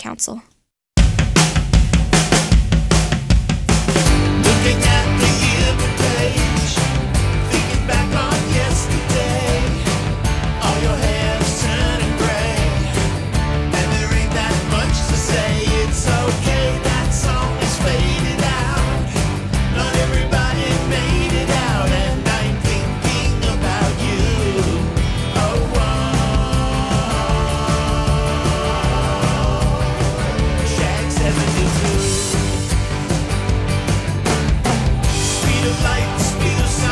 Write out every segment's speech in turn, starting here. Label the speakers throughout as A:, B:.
A: Council.
B: Looking at the yearbook page, thinking back on yesterday. All your hair's turning gray, and there ain't that much to say. It's okay, that song is faded out. Not everybody made it out, and I'm thinking about you. Oh, Shag 72. Speed of light, speed of sound.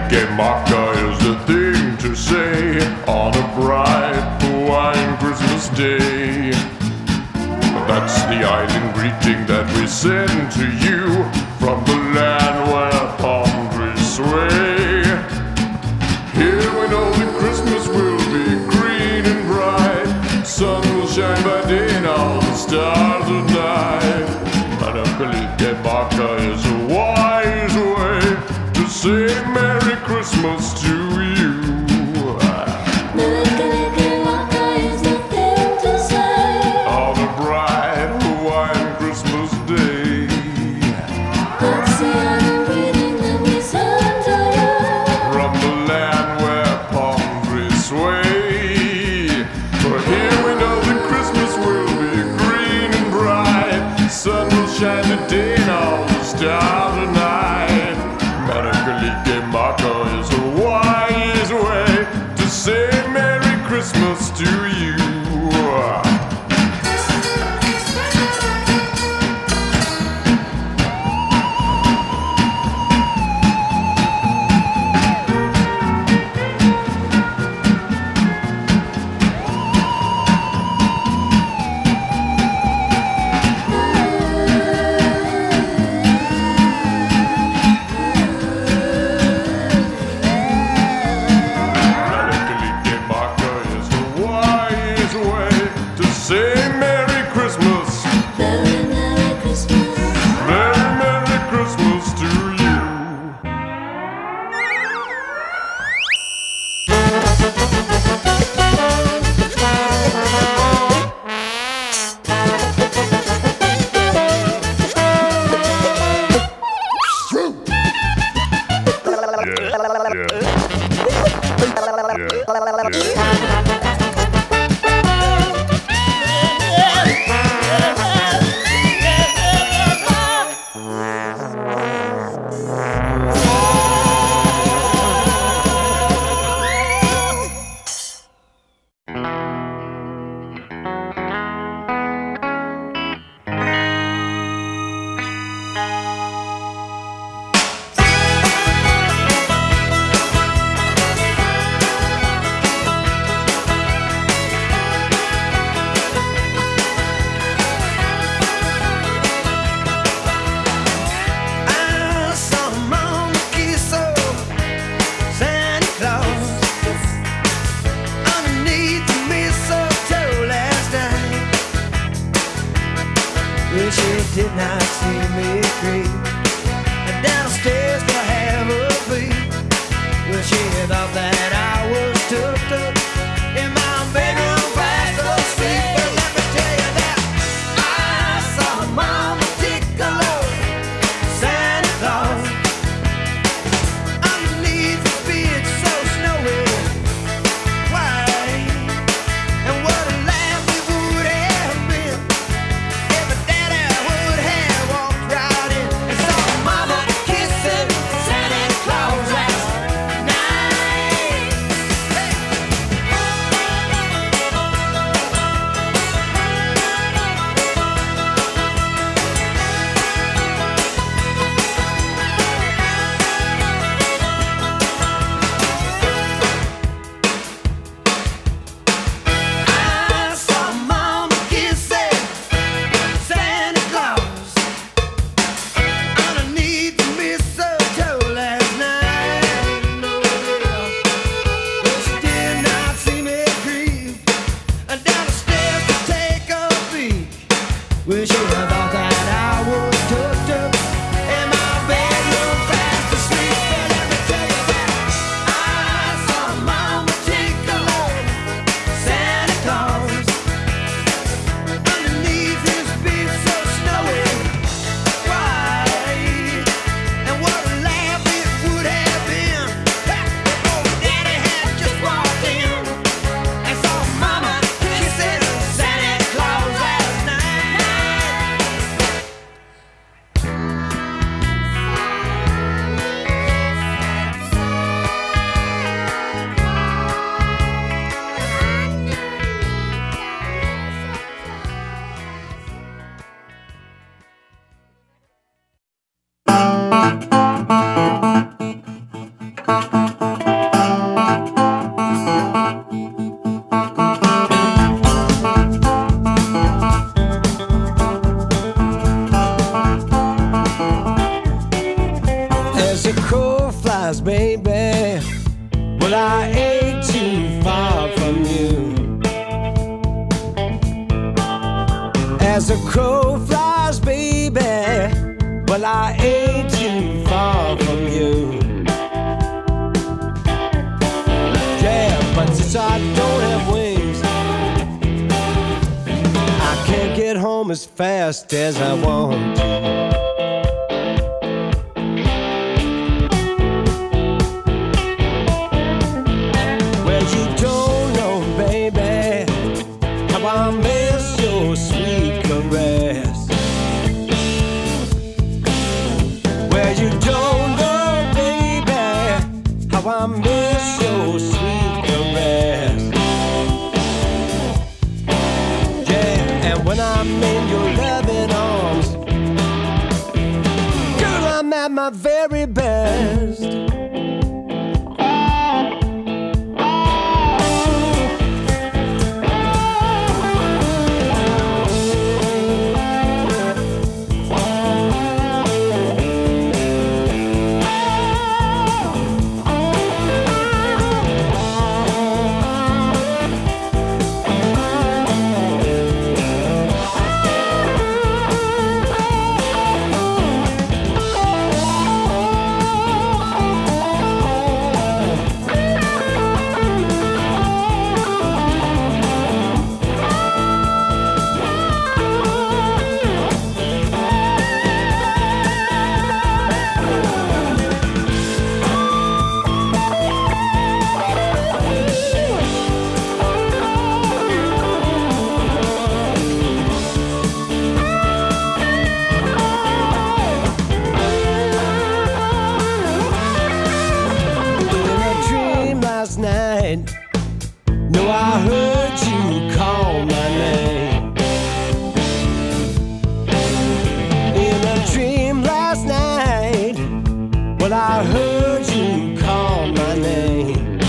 A: Kalikimaka is the thing to say on a bright Hawaiian Christmas day. That's the island greeting that we send to you from the land where palm trees sway. Here we know that Christmas will be green and bright. Sun will shine by day and all the stars at night. And Kalikimaka is a wise way to say Merry Christmas to you.
C: Kalikimaka is the thing to say
A: On a bright Hawaiian Christmas day.
C: That's the island greeting that we send to you
A: From the land where palm trees sway. For here we know that Christmas will be green and bright. Sun will shine today and all the stars at night. Kalikimaka is a wise way to say Merry Christmas to you. Kalikimaka is the wise way to say Merry Christmas.
C: Merry, Merry Christmas.
A: Merry, Merry Christmas to you.
B: I saw Mama kiss old Santa Claus underneath the mistletoe last night. Well, she did not see me creep downstairs to have a peek. Well, she thought that I was tucked up in my bedroom fast asleep. But let me tell you that I saw Mama Tickle Santa Claus underneath the bed so snowy white. And what a laugh it would have been if a daddy would have walked right in and saw Mama kissing Santa Claus last night. Hey.
D: As a crow flies, baby, well, I ain't too far from you. Yeah, but since I don't have wings, I can't get home as fast as I want to. Well, you don't know, baby, how I miss your sweet caress. Well, you don't know, baby, how I miss your sweet caress. Yeah, and when I'm in your loving arms, girl, I'm at my very best. No, I heard you call my name in a dream last night. Well, I heard you call my name.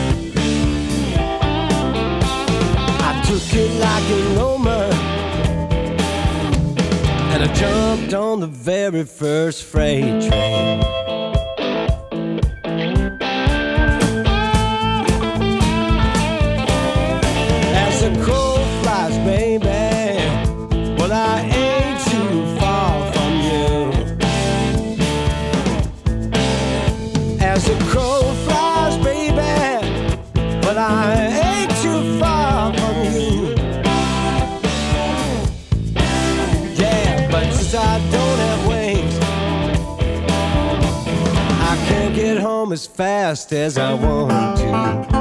D: I took it like an omen, and I jumped on the very first freight train. A crow flies, baby, well, I ain't too far from you. As a crow flies, baby, well, I ain't too far from you. Yeah, but since I don't have wings, I can't get home as fast as I want to.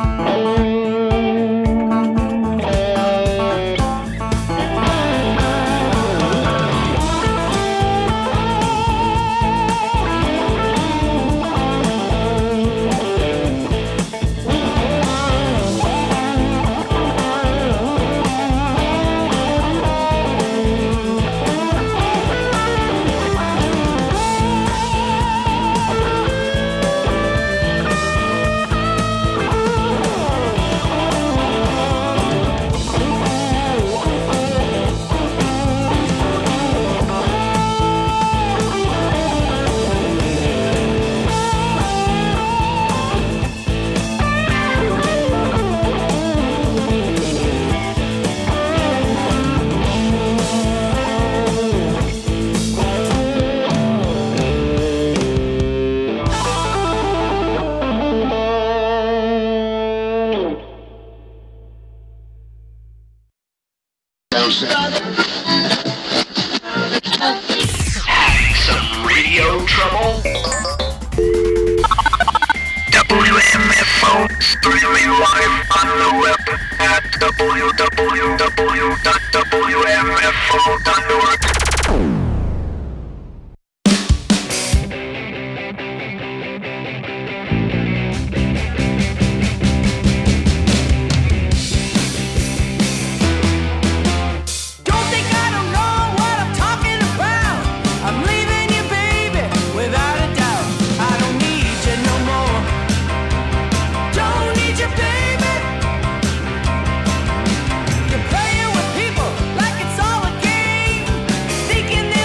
E: Having some radio trouble? WMFO streaming live on the web at www.wmfo.org.
B: Playing with people like it's all a game.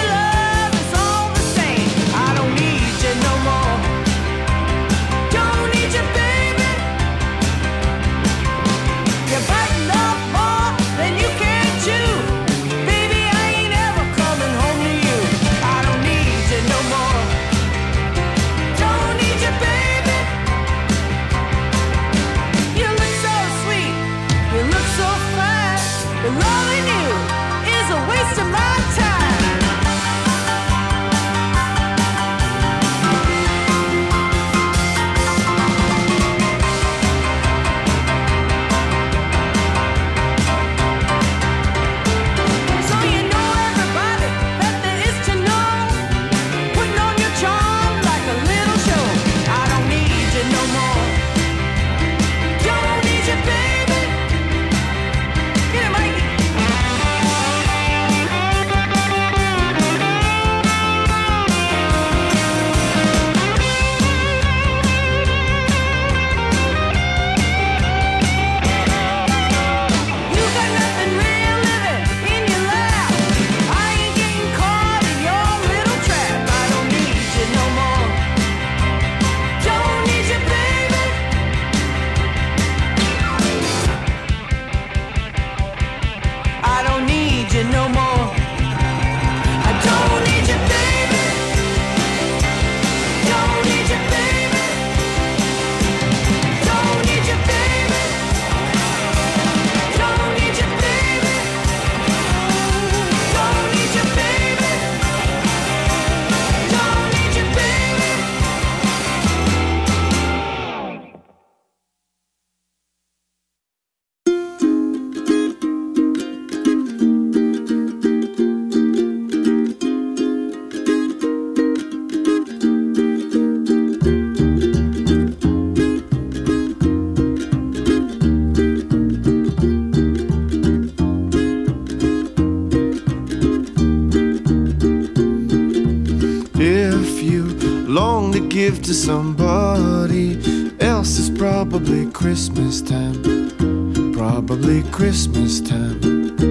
F: give to somebody else. It's probably Christmas time, probably Christmas time.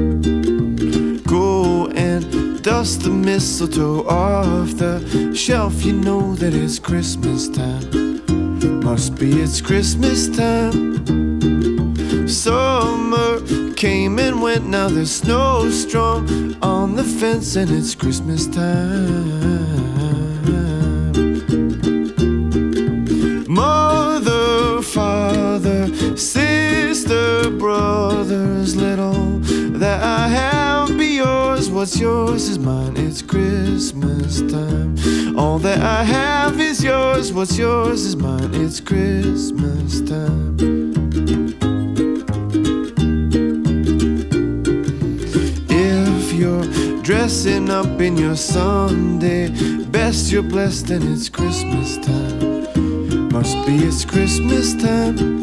F: Go and dust the mistletoe off the shelf. You know that it's Christmas time, must be it's Christmas time. Summer came and went, now there's snowstorm on the fence, and it's Christmas time. Mother, father, sister, brothers, let all that I have be yours. What's yours is mine, it's Christmas time. All that I have is yours. What's yours is mine, it's Christmas time. If you're dressing up in your Sunday best, you're blessed and it's Christmas time, must be it's Christmas time.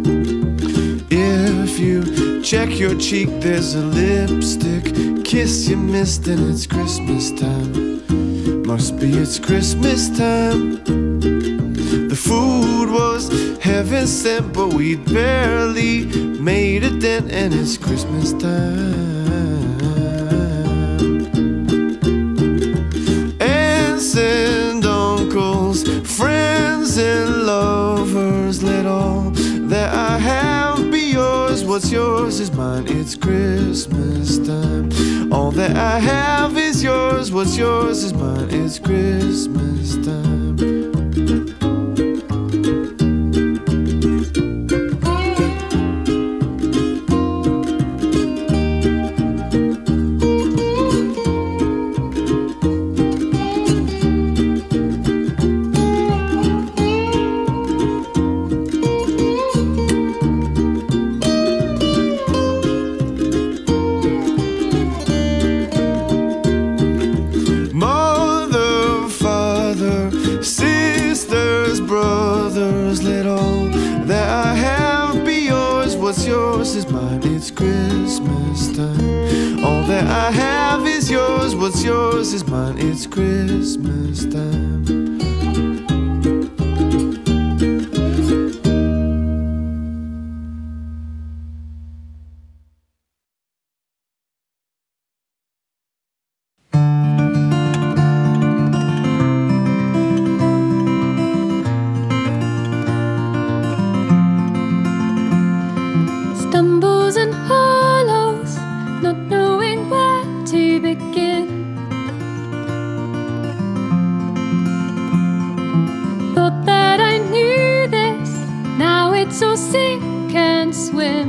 F: If you check your cheek, there's a lipstick kiss you missed, and it's Christmas time, must be it's Christmas time. The food was heaven sent, but we barely made a dent, and it's Christmas time. Aunts and uncles, friends and lovers, let all that I have be yours. What's yours is mine, it's Christmas time. All that I have is yours. What's yours is mine, it's Christmas time. I have is yours. What's yours is mine, it's Christmas time.
C: Stumbles and hollows, not knowing where to begin. Thought that I knew this, now it's all sink and swim.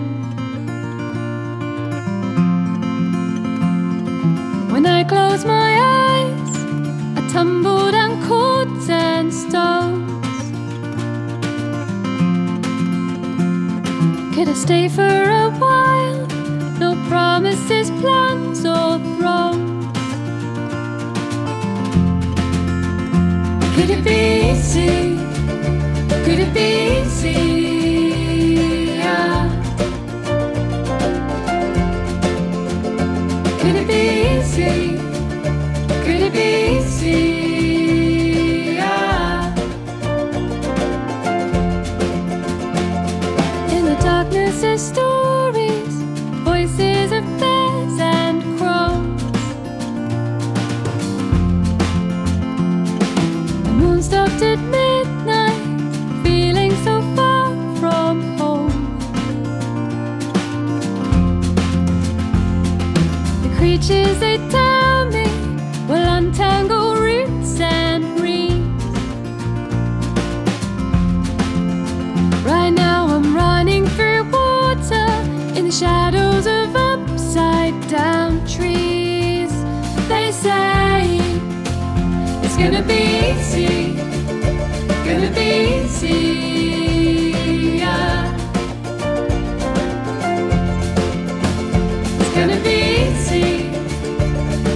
C: When I close my eyes, I tumble down cords and stones. Could I stay for a while? No promises, plans or thrones. Could it be easy? Could it be easy? Yeah. Could it be easy? Could it be easy? Yeah. In the darkness there's stories, voices of bears and crows. The moon stopped at midnight, feeling so far from home. The creatures they tell me will untangle roots and reeds. Right now I'm running through water in the shadows of upside down trees. They say it's gonna be easy, gonna be easy, yeah. It's gonna be easy,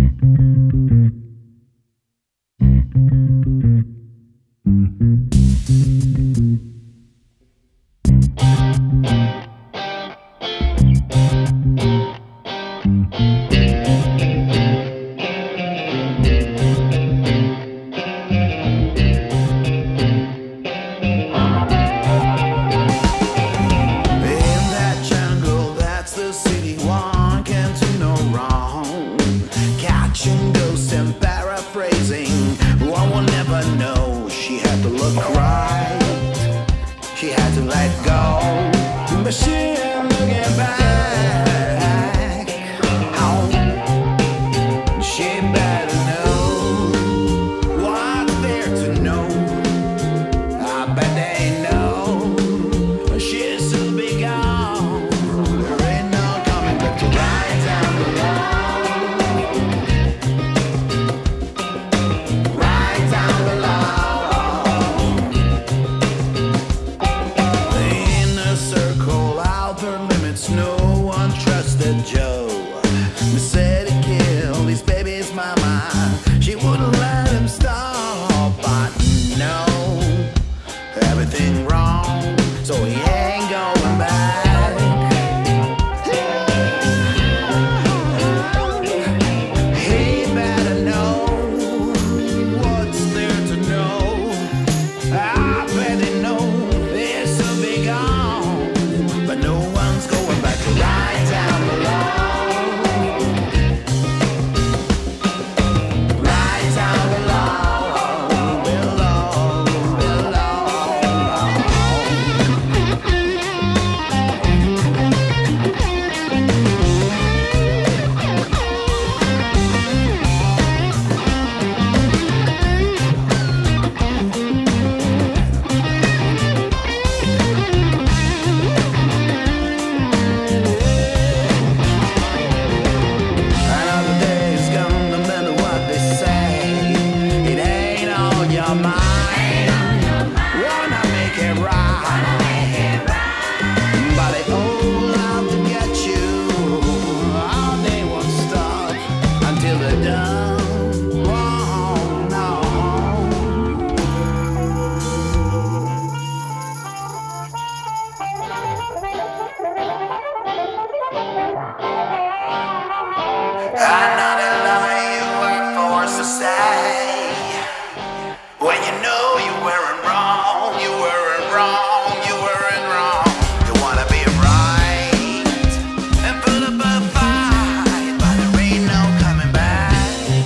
B: Fight, but there ain't no coming back.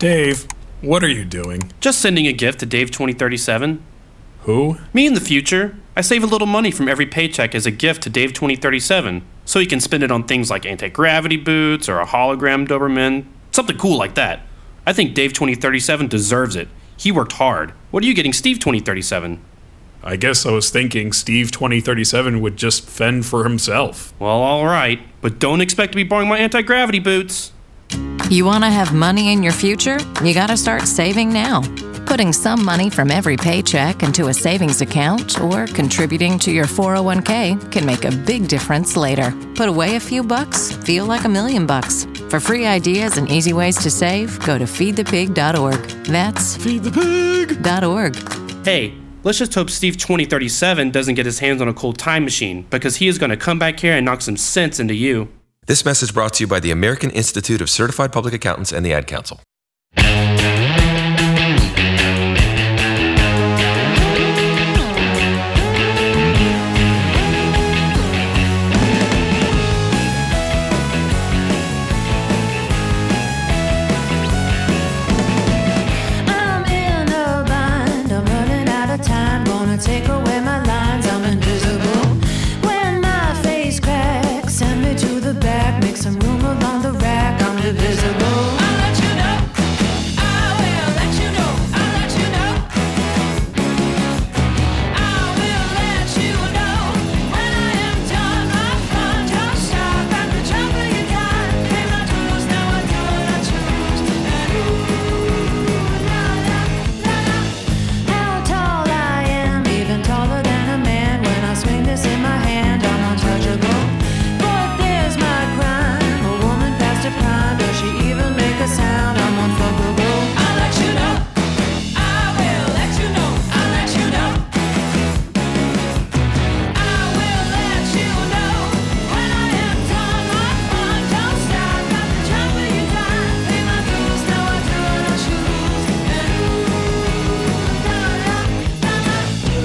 G: Dave, what are you doing?
H: Just sending a gift to Dave 2037.
G: Who?
H: Me in the future. I save a little money from every paycheck as a gift to Dave 2037, so he can spend it on things like anti-gravity boots or a hologram Doberman, something cool like that. I think Dave 2037 deserves it. He worked hard. What are you getting Steve 2037?
G: I guess I was thinking Steve 2037 would just fend for himself.
H: Well, alright, but don't expect to be borrowing my anti-gravity boots.
I: You want to have money in your future? You got to start saving now. Putting some money from every paycheck into a savings account or contributing to your 401k can make a big difference later. Put away a few bucks, feel like $1 million. For free ideas and easy ways to save, go to feedthepig.org. That's feedthepig.org.
H: Hey, let's just hope Steve 2037 doesn't get his hands on a cool time machine, because he is going to come back here and knock some sense into you.
J: This message brought to you by the American Institute of Certified Public Accountants and the Ad Council.
K: Take away my lines, I'm invisible. When my face cracks, send me to the back, make some room along the rack, I'm divisible. I'll let you know, I will let you know, I'll let you know. I will let you know, when I am done, my fun, don't stop, at the jump of your gun. Pay my dues, now I do what I choose. And ooh, la la, la la. How tall I am, even taller than a man. When I swing this in my hand, I'm untouchable. But there's my crime, a woman past her prime. Does she even make a sound? I'm unfuckable. I'll let you know, I will let you know, I'll let you know. I will let you know, when I am done, my fun don't stop. Got the jump of your time, pay my dues, now I do what I choose. And ooh, la la, la la.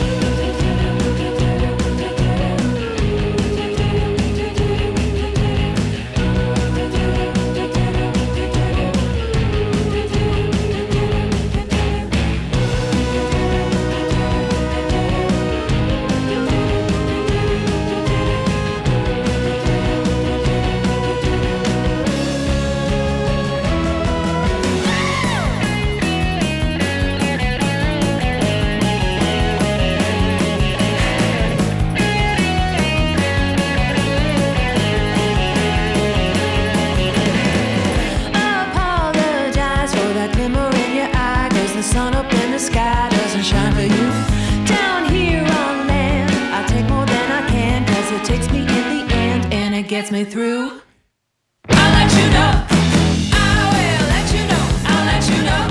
K: Apologize for that glimmer in your eye, 'cause the sun up in the sky doesn't shine for you. Down here on land, I take more than I can, 'cause it takes me in the end and it gets me through. I'll let you know, I will let you know, I'll let you know.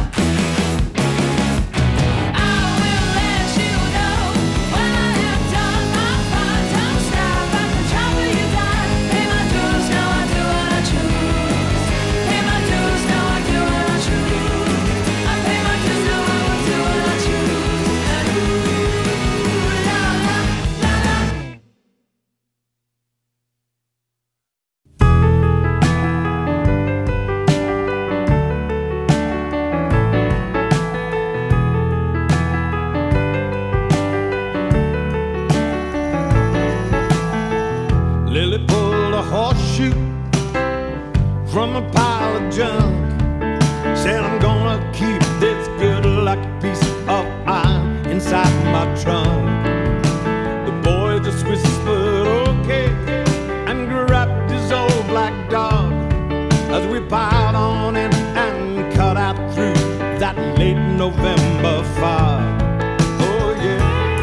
K: I will let you know, when I am done, my fun don't stop. At the drop of your dime, pay my dues, now I do what I choose. Pay my dues, now I do what I choose. I pay my dues, now I will do what I choose. And ooh, la la, la la.
F: Lily pulled a horseshoe from a pile of junk. Said I'm gonna keep this good luck piece of iron inside my trunk. The boy just whispered okay and grabbed his old black dog as we piled on in and cut out through that late November fog. Oh yeah.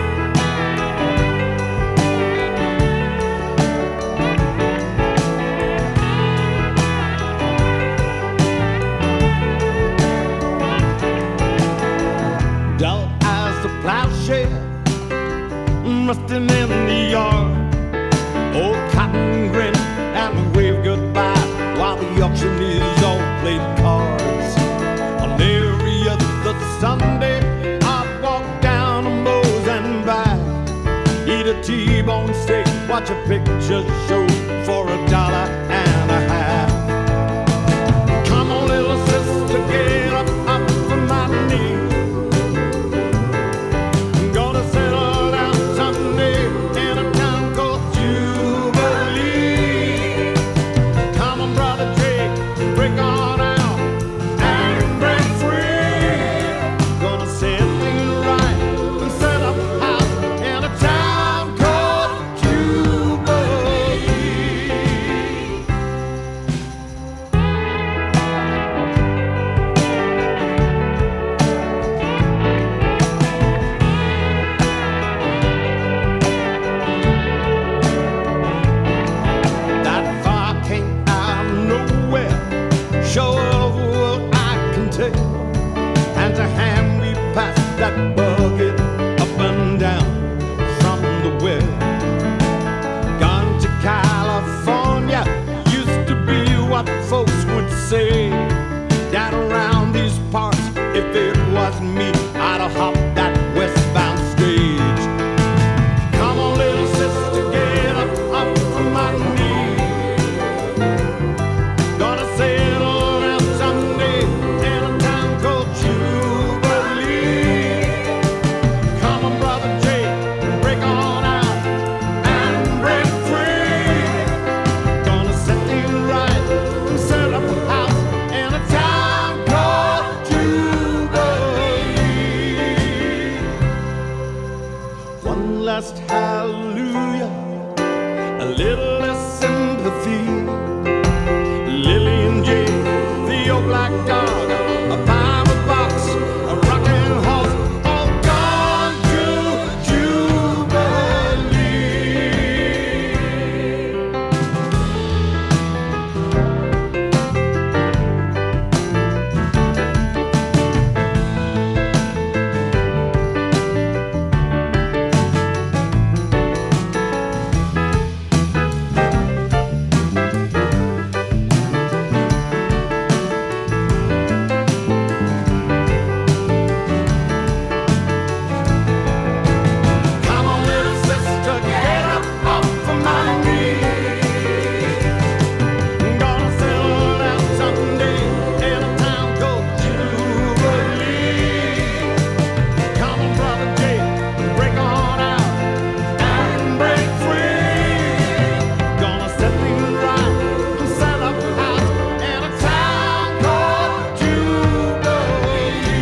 F: Dull as the plowshare, rusting in the yard. Old Cotton grinned and waved goodbye while the auctioneers all played cards. On every other Sunday, I'd walk down to Moe's and back, eat a T-bone steak, watch a picture show for $1.50. Come on, little sister, get up
D: say that around these parts, if it was me, I'd have hopped that westbound stage. Come on, little sister, get up from my knee. Gonna settle down someday in a town called Jubilee. Come on, brother Jay, break on out and break free. Gonna set things right and set up a house in a town called Jubilee. One last hallelujah, a little less sympathy. Lily and Jay, the old black dog, a pirate box, a rocking horse, all gone to Jubilee. Come on, little sister, get up off of my knee. Gonna settle down someday in a town called Jubilee. Come on, brother Jay, break on out and break free. Gonna set things right and set up a house in a town called Jubilee.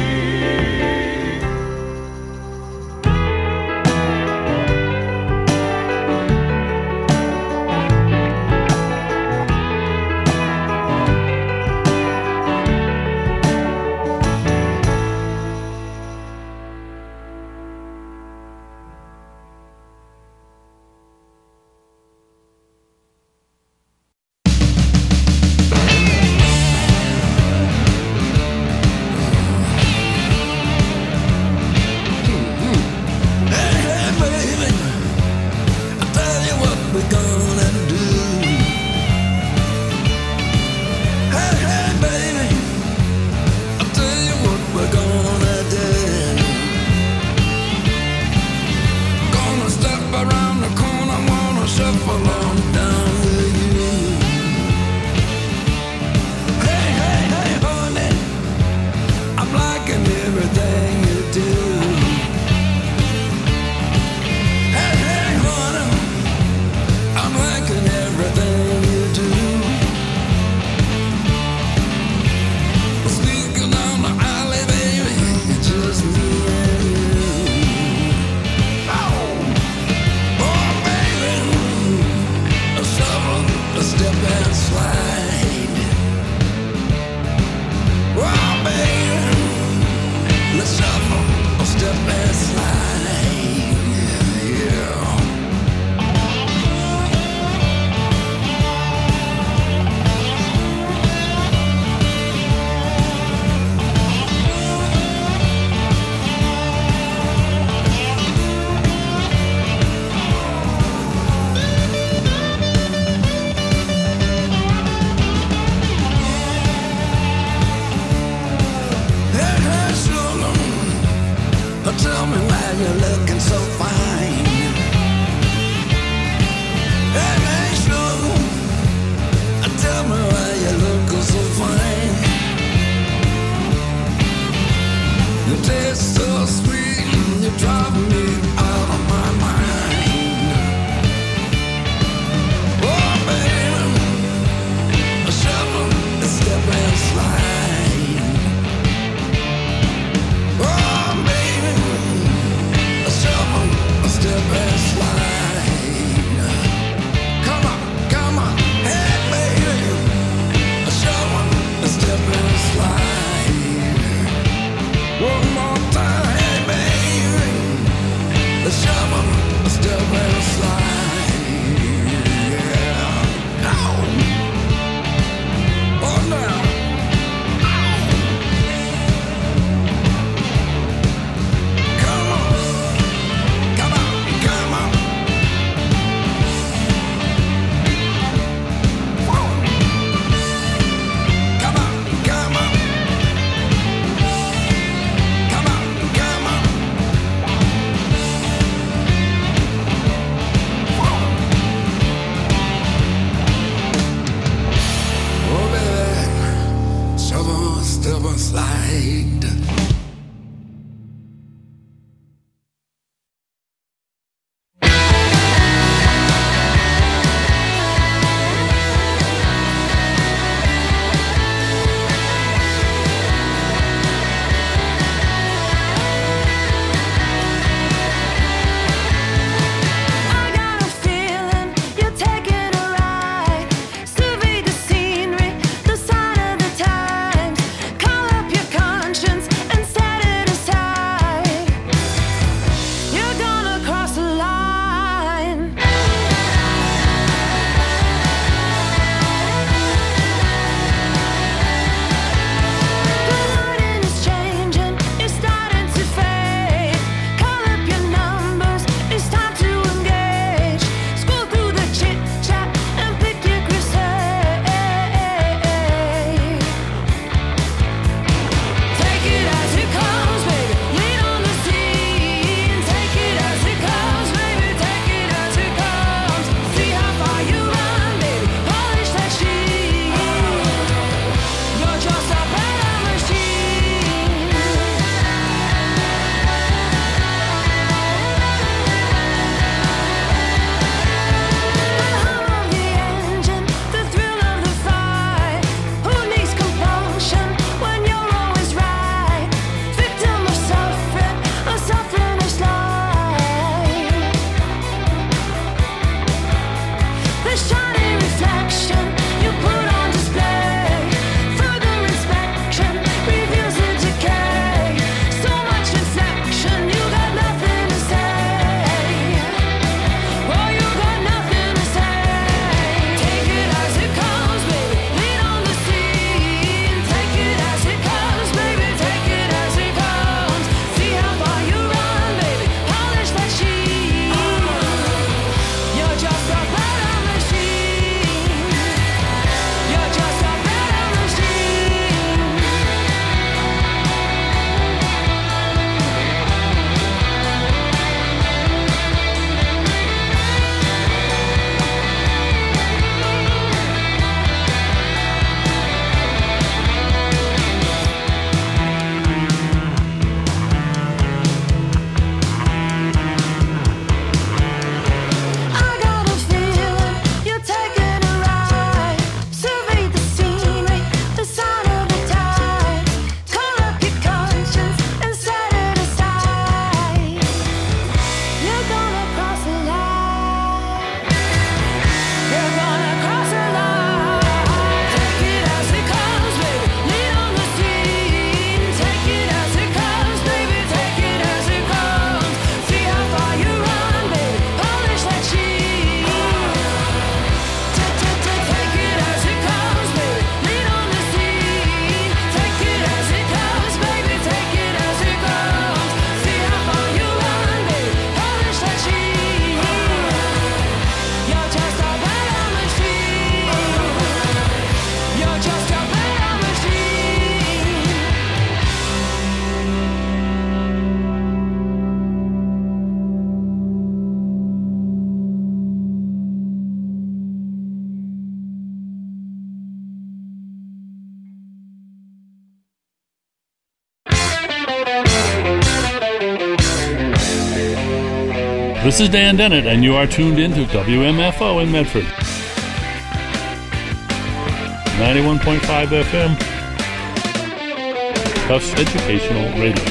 B: Hey, baby, I'll tell you what we're gonna do. Hey, baby, I'll tell you what we're gonna do. Gonna step around the corner, wanna shuffle on down with you. Hey, honey, I'm liking everything you do. Hey, honey, I'm liking everything you do. Sneaking down the alley, baby, just me and you. Oh, baby, a shovel, a step and slide. Oh, baby, let's shuffle, a step and slide. Yeah. Hey, sugar, tell me why you're looking so fine. Hey, sugar, tell me why you're looking so fine. You taste so sweet, you drive me out of my mind. Oh, baby, a shovel, a step and slide. Oh, baby, a shovel, a step and slide. Come on, hey, baby, a shovel, a step and slide. One more time, hey, baby,
L: This is Dan Dennett, and you are tuned into WMFO in Medford. 91.5 FM. Tufts Educational Radio.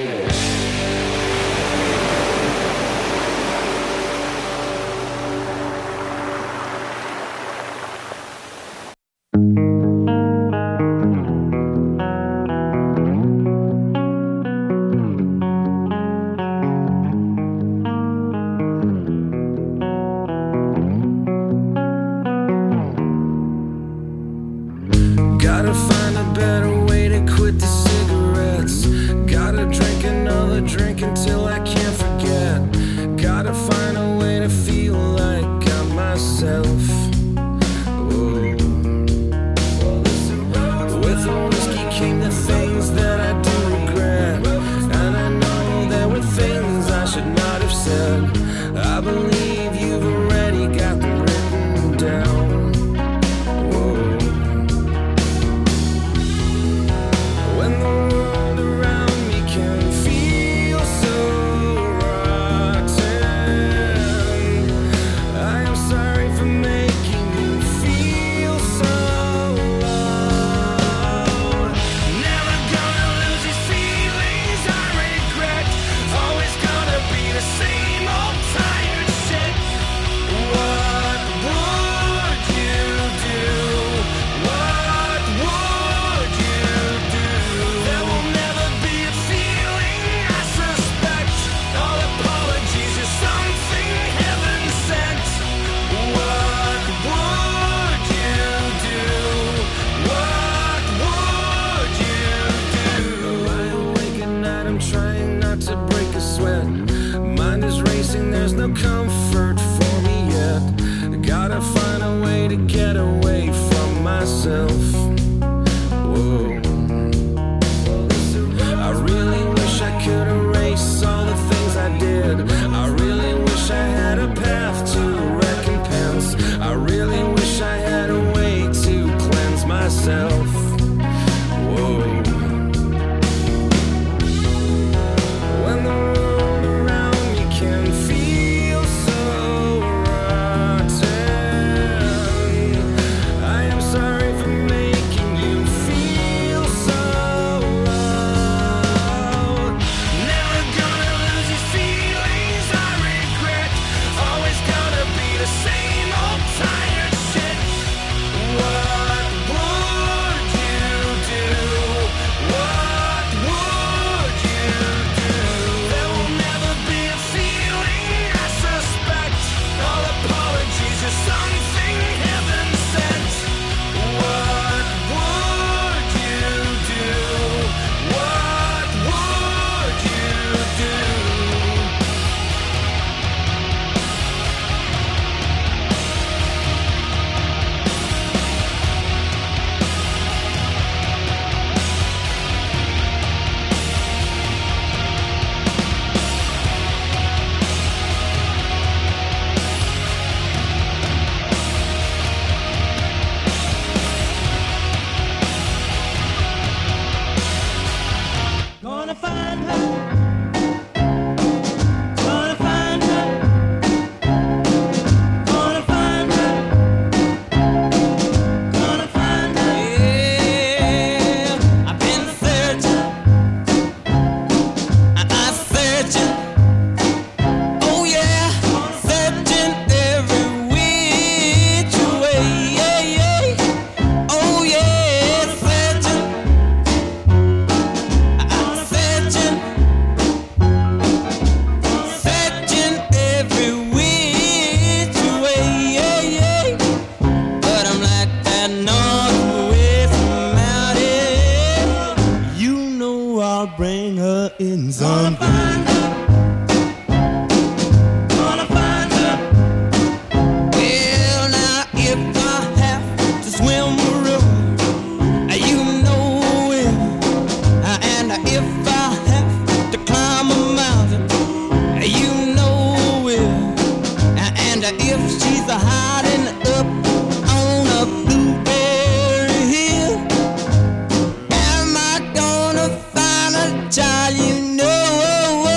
F: Gotta find a better way to quit the cigarettes. Gotta drink another drink until I can't forget. Gotta find a way to feel like I'm myself. Whoa. With the whiskey came the things that I do regret. And I know there were things I should not have said. I believe you've already got them written down. When the world around me can feel so rotten, I am sorry for making you feel so low. Never gonna lose these feelings I regret. Always gonna be the same old tired shit. What would you do? What would you do? There will never be a feeling I suspect. All apologies are something heaven sent. What would you do? What would you do? Lie awake at night, I'm trying not to break a sweat. Mind is racing, there's no comfort for me yet. Gotta find a way to get away from myself. Whoa. I really wish I could erase all the things I did. I really wish I had a path to recompense. I really wish I had a way to cleanse myself. Whoa. When the world around me can feel so rotten, I am sorry for making you feel so low. Never gonna lose these feelings I regret. Always gonna be the same old tired shit. What would you do? What would you do? There will never be a feeling I suspect. All apologies are something heaven sent. What would you do? What would you do? Gonna find her. Gonna find her. Gonna find her. Gonna find her. Yeah, I've been searching. I'm searching. Oh yeah, searching every which way. Oh yeah, searching. I'm searching, searching every which way, but I'm like that northwest mountain. You know I'll bring her in someday. Gonna find her. Well now, if I have to swim a river, you know it. And if I have to climb a mountain, you know it. And if she's hiding up on a blueberry hill, am I gonna find a child? You know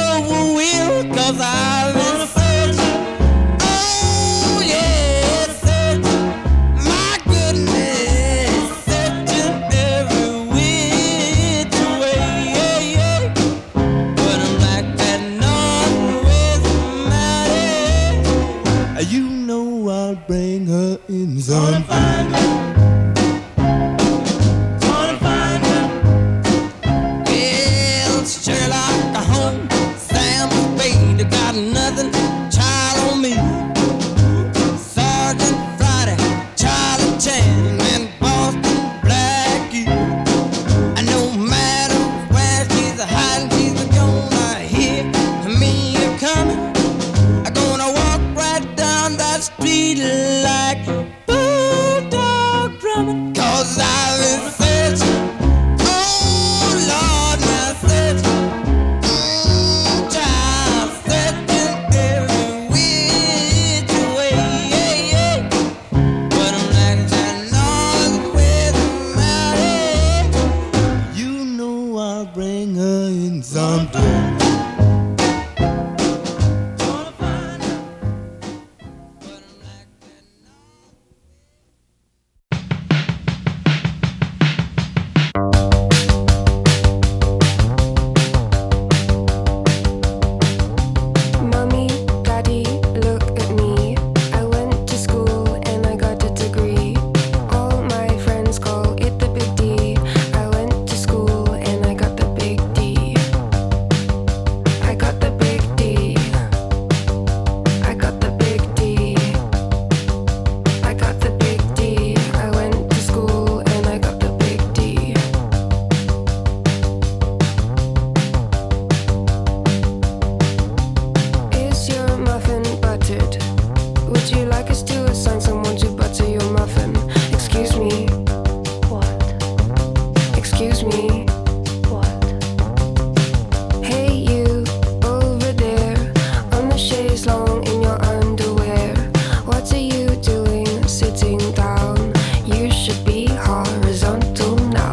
M: Excuse me. What? Hey you, over there, on the chaise longue in your underwear. What are you doing sitting down? You should be horizontal now.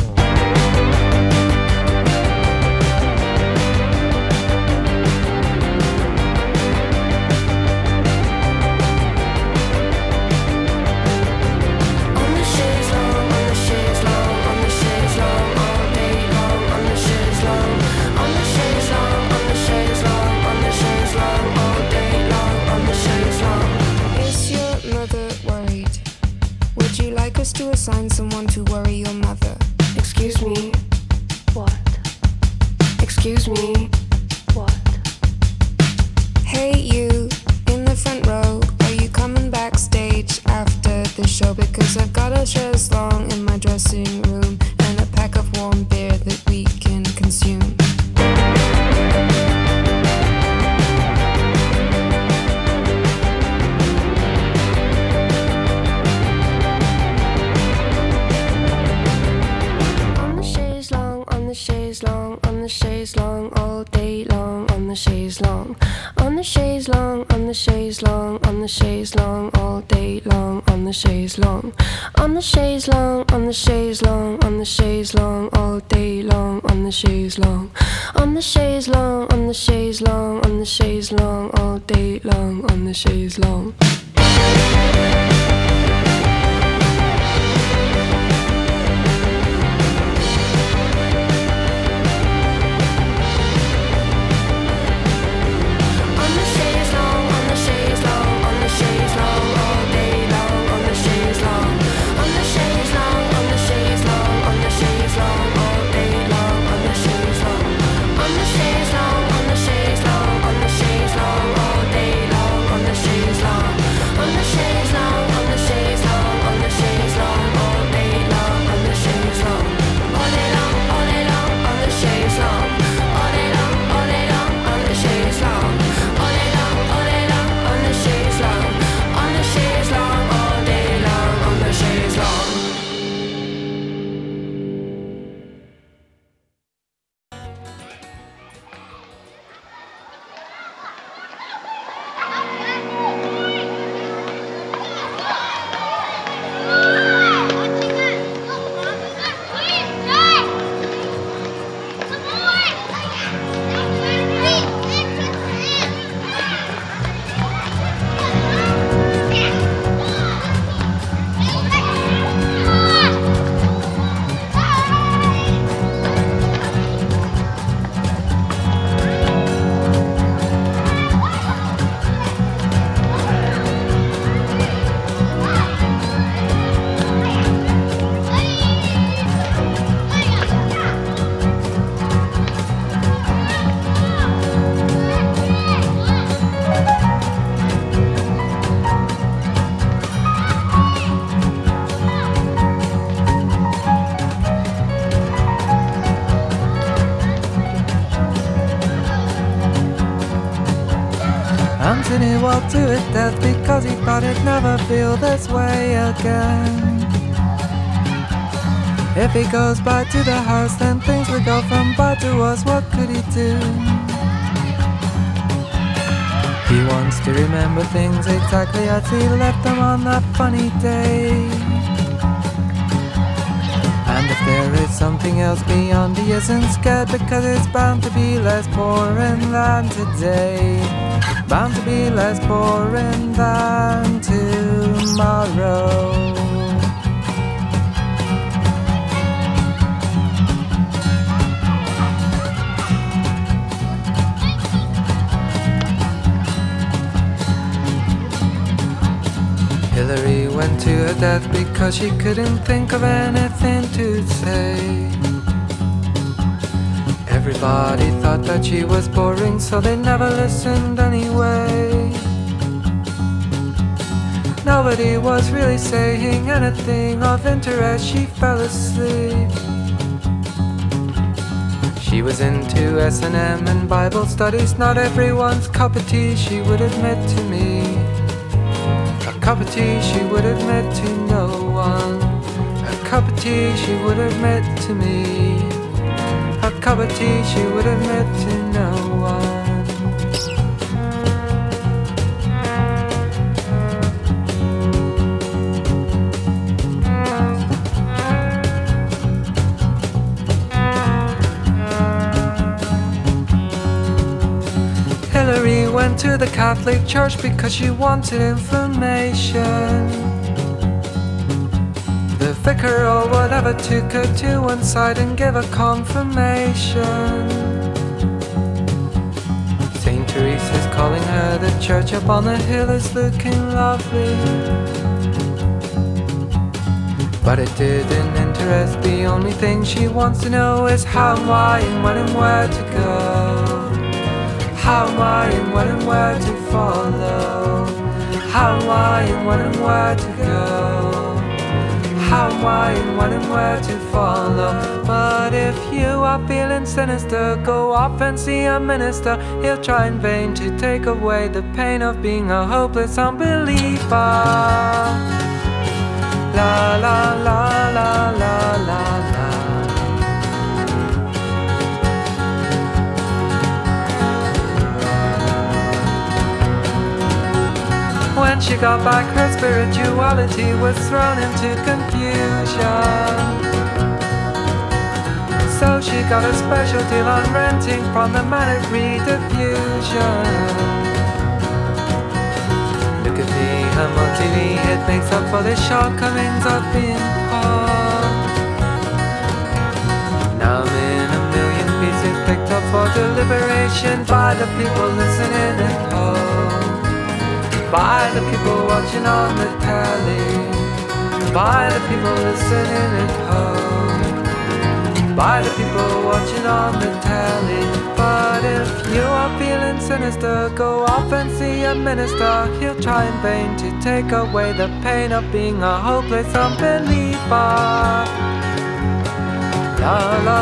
M: To assign someone to worry your mother. Excuse me. What? Excuse me. What? Hey you, in the front row, are you coming backstage after the show? Because I've got a chaise longue in my dressing room and a pack of warm beer that we can consume. On the chaise longue all day long, on the chaise longue, on the chaise longue, on the chaise longue, on the chaise longue all day long, on the chaise longue, on the chaise longue, on the chaise longue, on the chaise longue all day long, on the chaise longue, on the chaise longue, on the chaise longue, on the chaise longue all day long, on the chaise longue.
N: Anthony walked to his death because he thought he'd never feel this way again. If he goes back to the house, then things would go from bad to worse. What could he do? He wants to remember things exactly as he left them on that funny day. And if there is something else beyond, he isn't scared, because it's bound to be less boring than today. Bound to be less boring than tomorrow. Hillary went to her death because she couldn't think of anything to say. Everybody thought that she was boring, so they never listened anyway. Nobody was really saying anything of interest. She fell asleep. She was into S&M and Bible studies, not everyone's cup of tea, she would admit to me. A cup of tea she would admit to no one. A cup of tea she would admit to me. A cup of tea she would admit to no one. Hillary went to the Catholic Church because she wanted information. The vicar or whatever took her to one side and gave her confirmation. Saint Teresa's calling her, the church up on the hill is looking lovely. But it didn't interest, the only thing she wants to know is how and why and when and where to go. How and why and when and where to follow. How and why and when and where to go. How and why and when and where to follow. But if you are feeling sinister, go off and see a minister. He'll try in vain to take away the pain of being a hopeless unbeliever. La la la la la la la. When she got back, her spirituality was thrown into confusion. So she got a special deal on renting from the man at Rediffusion. Look at me, I'm on TV, it makes up for the shortcomings of being poor. Now I'm in a million pieces picked up for deliberation by the people listening at home. By the people watching on the telly. By the people listening at home. By the people watching on the telly. But if you are feeling sinister, go off and see a minister. He'll try in vain to take away the pain of being a hopeless unbeliever. La la